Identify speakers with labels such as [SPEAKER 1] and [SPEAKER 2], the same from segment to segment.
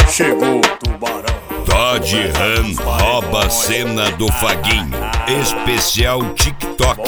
[SPEAKER 1] Chegou o tubarão.
[SPEAKER 2] Todd Han rouba a cena do Faguinho. Especial TikTok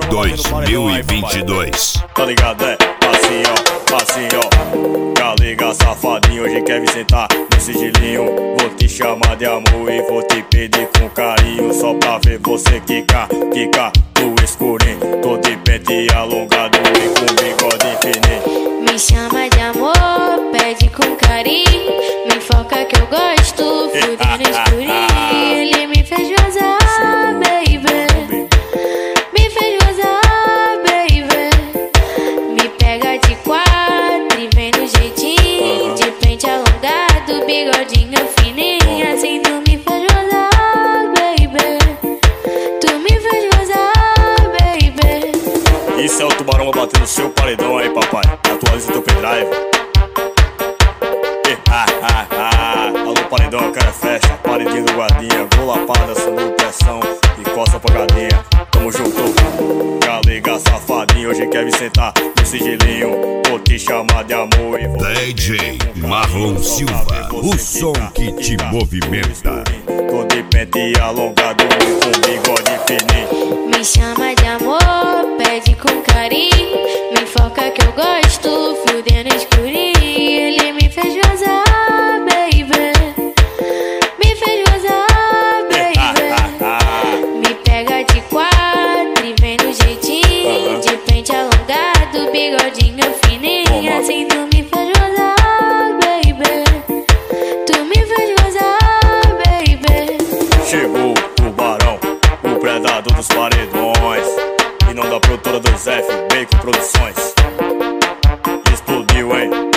[SPEAKER 2] 2022.
[SPEAKER 1] Tá ligado, é? Assim, ó, assim, ó. Galega safadinho, hoje quer me sentar no sigilinho. Vou te chamar de amor e vou te pedir com carinho. Só pra ver você quicar, quicar no escurinho. Tô de pente alongado e com bigode infinito.
[SPEAKER 3] Me chama de amor, pede com carinho. Me foca que eu gosto, fudendo escurinho. Ele me fez gozar, baby. Me fez gozar, baby. Me pega de quatro e vem no jeitinho. De pente alongado, bigodinho fininho. Assim tu me fez gozar, baby. Tu me fez gozar, baby.
[SPEAKER 1] Isso é o tubarão batendo no seu paredão aí, papai. Atualiza teu pendrive. Alô, paredão, cara, fecha. Paredinho do guardinha. Vou lapada, subiu pressão e coça pra gadinha. Tamo junto. Galega safadinho, hoje quer me sentar no sigilinho. Vou te chamar de amor e vou
[SPEAKER 2] DJ Marlon Silva, o som que te movimenta.
[SPEAKER 1] tô de pente alongado e com bigode fininho.
[SPEAKER 3] Me chama de amor, pede com carinho. Me foca que eu gosto, fudendo escurinho. Ele me fez gozar, baby. Me fez gozar, baby. Me pega de quatro e vem no jeitinho. De pente alongado, bigodinho fininho. Assim tu me fez gozar, baby. Tu me fez gozar, baby.
[SPEAKER 1] Chegou o tubarão, o predador dos paredões. E não da produtora do Zef, Bacon Produções. Explodiu, hein?